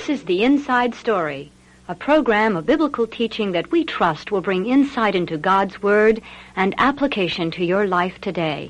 This is The Inside Story, a program of biblical teaching that we trust will bring insight into God's Word and application to your life today.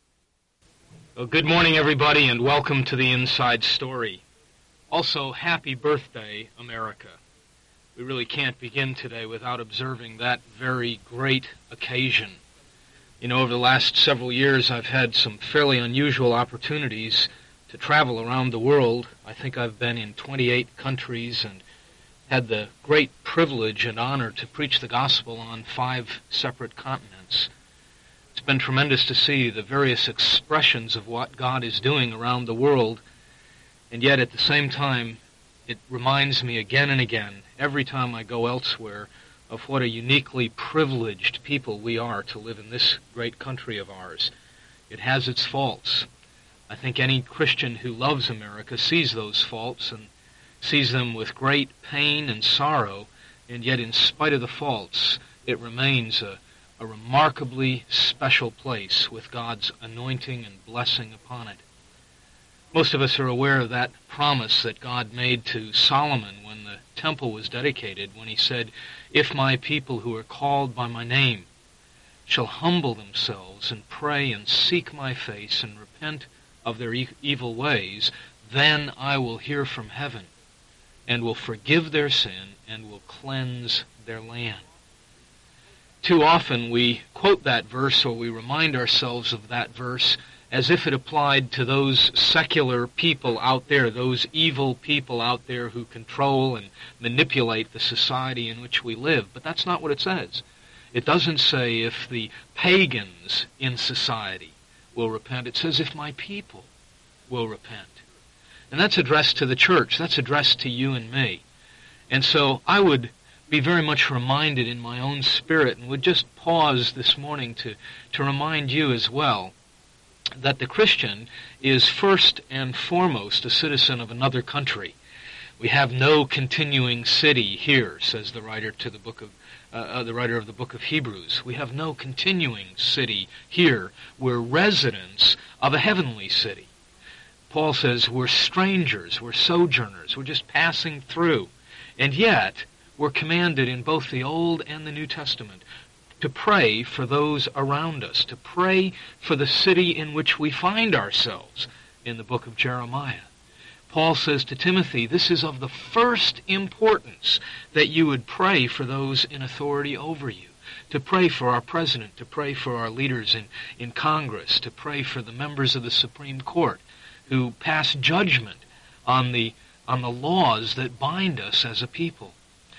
Well, good morning, everybody, and welcome to The Inside Story. Also, happy birthday, America. We really can't begin today without observing that very great occasion. You know, over the last several years, I've had some fairly unusual opportunities to travel around the world. I think I've been in 28 countries and had the great privilege and honor to preach the gospel on 5 separate continents. It's been tremendous to see the various expressions of what God is doing around the world, and yet at the same time, it reminds me again and again, every time I go elsewhere, of what a uniquely privileged people we are to live in this great country of ours. It has its faults. I think any Christian who loves America sees those faults and sees them with great pain and sorrow, and yet in spite of the faults, it remains a remarkably special place with God's anointing and blessing upon it. Most of us are aware of that promise that God made to Solomon when the temple was dedicated, when he said, "If my people who are called by my name shall humble themselves and pray and seek my face and repent of their evil ways, then I will hear from heaven and will forgive their sin and will cleanse their land." Too often we quote that verse, or we remind ourselves of that verse as if it applied to those secular people out there, those evil people out there who control and manipulate the society in which we live. But that's not what it says. It doesn't say if the pagans in society will repent. It says if my people will repent. And that's addressed to the church. That's addressed to you and me. And so I would be very much reminded in my own spirit, and would just pause this morning to remind you as well, that the Christian is first and foremost a citizen of another country. We have no continuing city here, says the writer to the writer of the book of Hebrews. We have no continuing city here. We're residents of a heavenly city. Paul says we're strangers, we're sojourners, we're just passing through. And yet, we're commanded in both the Old and the New Testament to pray for those around us, to pray for the city in which we find ourselves in the book of Jeremiah. Paul says to Timothy, this is of the first importance that you would pray for those in authority over you, to pray for our president, to pray for our leaders in Congress, to pray for the members of the Supreme Court who pass judgment on the laws that bind us as a people.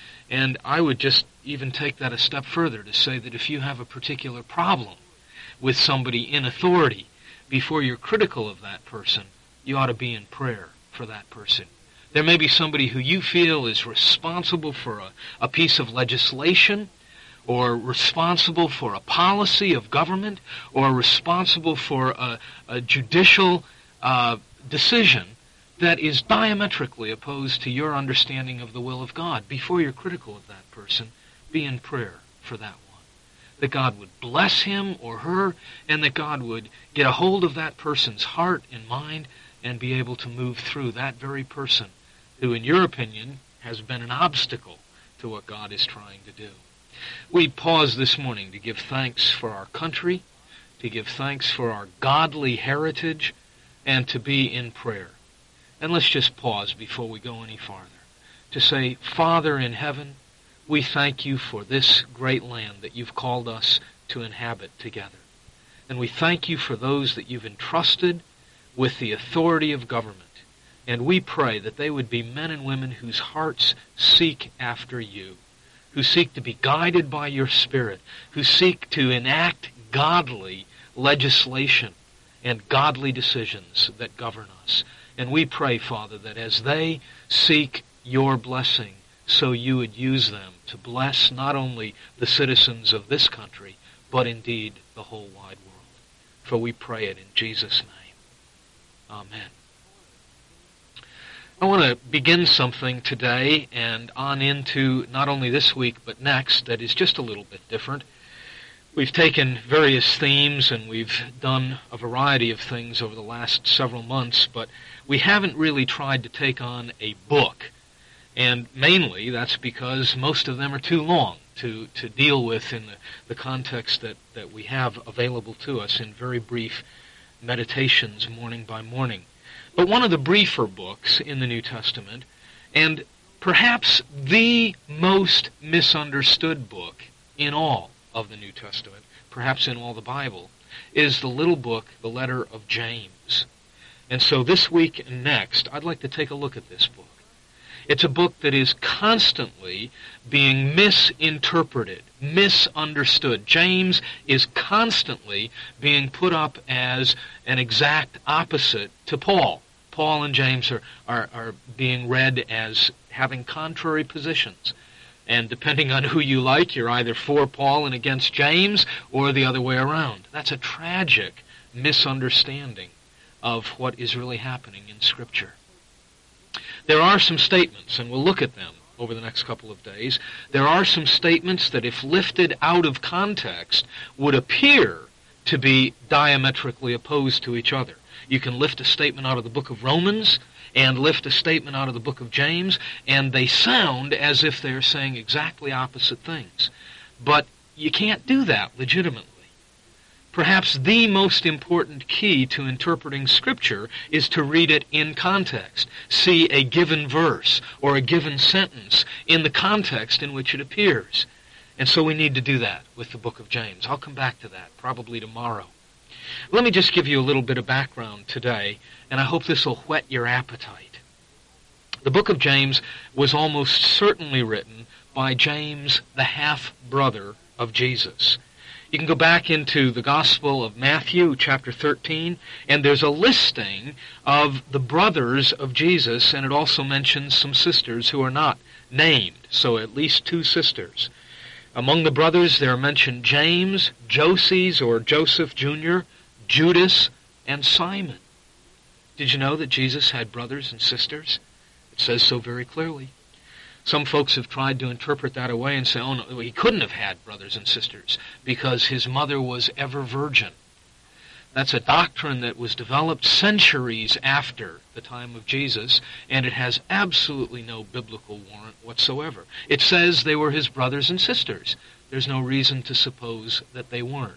And I would just even take that a step further to say that if you have a particular problem with somebody in authority, before you're critical of that person, you ought to be in prayer for that person. There may be somebody who you feel is responsible for a piece of legislation, or responsible for a policy of government, or responsible for a judicial decision that is diametrically opposed to your understanding of the will of God. Before you're critical of that person, be in prayer for that one. That God would bless him or her, and that God would get a hold of that person's heart and mind and be able to move through that very person who, in your opinion, has been an obstacle to what God is trying to do. We pause this morning to give thanks for our country, to give thanks for our godly heritage, and to be in prayer. And let's just pause before we go any farther to say, Father in heaven, we thank you for this great land that you've called us to inhabit together. And we thank you for those that you've entrusted with the authority of government. And we pray that they would be men and women whose hearts seek after you, who seek to be guided by your Spirit, who seek to enact godly legislation and godly decisions that govern us. And we pray, Father, that as they seek your blessing, so you would use them to bless not only the citizens of this country, but indeed the whole wide world. For we pray it in Jesus' name. Amen. I want to begin something today and on into not only this week but next that is just a little bit different. We've taken various themes and we've done a variety of things over the last several months, but we haven't really tried to take on a book And mainly that's because most of them are too long to deal with in the context that we have available to us in very brief meditations morning by morning. But one of the briefer books in the New Testament, and perhaps the most misunderstood book in all of the New Testament, perhaps in all the Bible, is the little book, the letter of James. And so this week and next, I'd like to take a look at this book. It's a book that is constantly being misinterpreted, misunderstood. James is constantly being put up as an exact opposite to Paul. Paul and James are being read as having contrary positions. And depending on who you like, you're either for Paul and against James, or the other way around. That's a tragic misunderstanding of what is really happening in Scripture. There are some statements, and we'll look at them over the next couple of days. There are some statements that, if lifted out of context, would appear to be diametrically opposed to each other. You can lift a statement out of the book of Romans and lift a statement out of the book of James, and they sound as if they're saying exactly opposite things. But you can't do that legitimately. Perhaps the most important key to interpreting Scripture is to read it in context. See a given verse or a given sentence in the context in which it appears. And so we need to do that with the book of James. I'll come back to that probably tomorrow. Let me just give you a little bit of background today, and I hope this will whet your appetite. The book of James was almost certainly written by James, the half-brother of Jesus. You can go back into the Gospel of Matthew, chapter 13, and there's a listing of the brothers of Jesus, and it also mentions some sisters who are not named, so at least 2 sisters. Among the brothers, there are mentioned James, Joses, or Joseph Jr., Judas, and Simon. Did you know that Jesus had brothers and sisters? It says so very clearly. Some folks have tried to interpret that away and say, oh, no, he couldn't have had brothers and sisters because his mother was ever virgin. That's a doctrine that was developed centuries after the time of Jesus, and it has absolutely no biblical warrant whatsoever. It says they were his brothers and sisters. There's no reason to suppose that they weren't.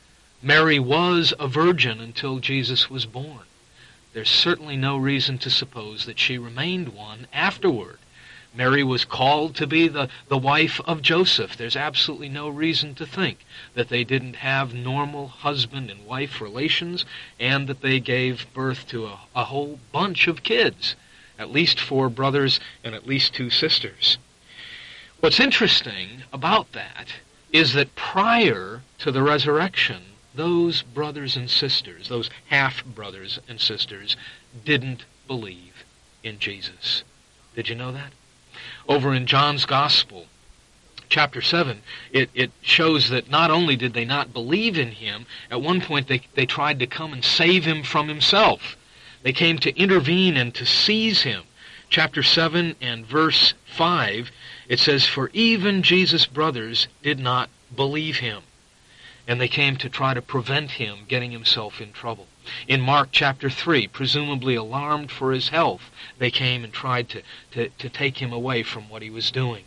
Mary was a virgin until Jesus was born. There's certainly no reason to suppose that she remained one afterward. Mary was called to be the wife of Joseph. There's absolutely no reason to think that they didn't have normal husband and wife relations and that they gave birth to a whole bunch of kids, at least 4 brothers and at least 2 sisters. What's interesting about that is that prior to the resurrection, those brothers and sisters, those half-brothers and sisters, didn't believe in Jesus. Did you know that? Over in John's Gospel, chapter 7, it shows that not only did they not believe in him, at one point they tried to come and save him from himself. They came to intervene and to seize him. Chapter 7 and verse 5, it says, "For even Jesus' brothers did not believe him." And they came to try to prevent him getting himself in trouble. In Mark chapter 3, presumably alarmed for his health, they came and tried to take him away from what he was doing.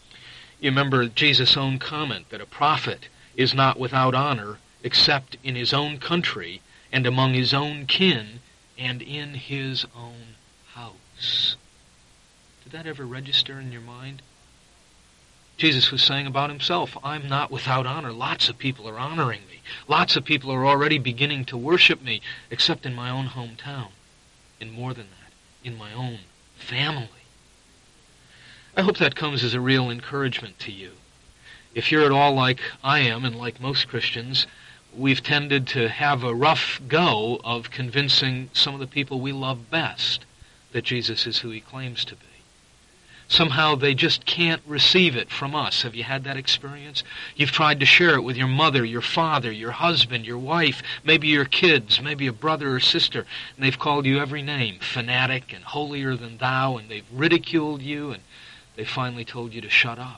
You remember Jesus' own comment that a prophet is not without honor except in his own country and among his own kin and in his own house. Did that ever register in your mind? Jesus was saying about himself, I'm not without honor. Lots of people are honoring me. Lots of people are already beginning to worship me, except in my own hometown. And more than that, in my own family. I hope that comes as a real encouragement to you. If you're at all like I am, and like most Christians, we've tended to have a rough go of convincing some of the people we love best that Jesus is who he claims to be. Somehow they just can't receive it from us. Have you had that experience? You've tried to share it with your mother, your father, your husband, your wife, maybe your kids, maybe a brother or sister, and they've called you every name, fanatic and holier than thou, and they've ridiculed you, and they finally told you to shut up.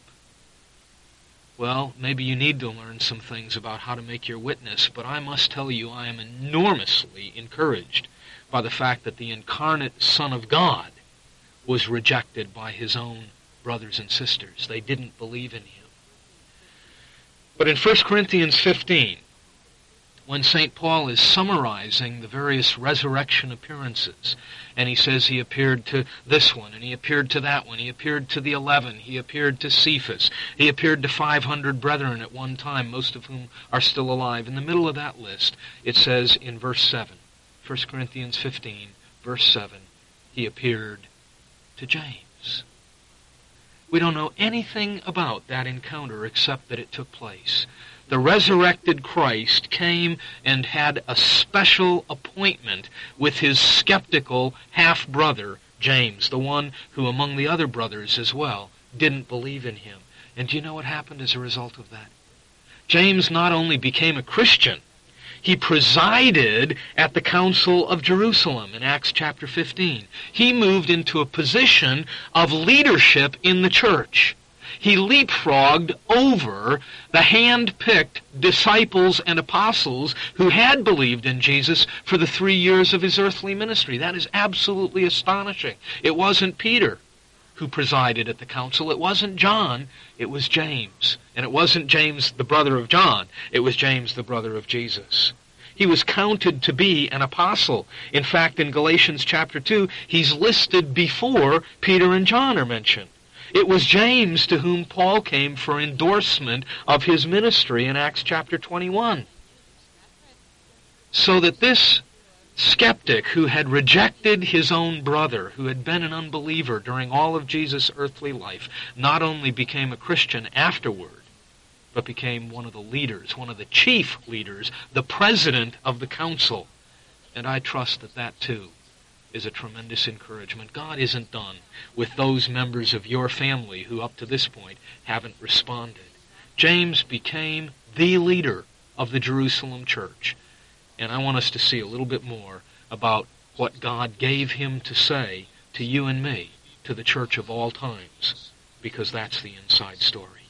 Well, maybe you need to learn some things about how to make your witness, but I must tell you I am enormously encouraged by the fact that the incarnate Son of God was rejected by his own brothers and sisters. They didn't believe in him. But in 1 Corinthians 15, when St. Paul is summarizing the various resurrection appearances, and he says he appeared to this one, and he appeared to that one, he appeared to the 11, he appeared to Cephas, he appeared to 500 brethren at one time, most of whom are still alive. In the middle of that list, it says in verse 7, 1 Corinthians 15, verse 7, he appeared to James. We don't know anything about that encounter except that it took place. The resurrected Christ came and had a special appointment with his skeptical half-brother, James, the one who, among the other brothers as well, didn't believe in him. And do you know what happened as a result of that? James not only became a Christian, he presided at the Council of Jerusalem in Acts chapter 15. He moved into a position of leadership in the church. He leapfrogged over the hand-picked disciples and apostles who had believed in Jesus for the 3 years of his earthly ministry. That is absolutely astonishing. It wasn't Peter who presided at the council. It wasn't John. It was James. And it wasn't James, the brother of John. It was James, the brother of Jesus. He was counted to be an apostle. In fact, in Galatians chapter 2, he's listed before Peter and John are mentioned. It was James to whom Paul came for endorsement of his ministry in Acts chapter 21. So that this skeptic who had rejected his own brother, who had been an unbeliever during all of Jesus' earthly life, not only became a Christian afterward, but became one of the leaders, one of the chief leaders, the president of the council. And I trust that that too is a tremendous encouragement. God isn't done with those members of your family who up to this point haven't responded. James became the leader of the Jerusalem church. And I want us to see a little bit more about what God gave him to say to you and me, to the church of all times, because that's the inside story.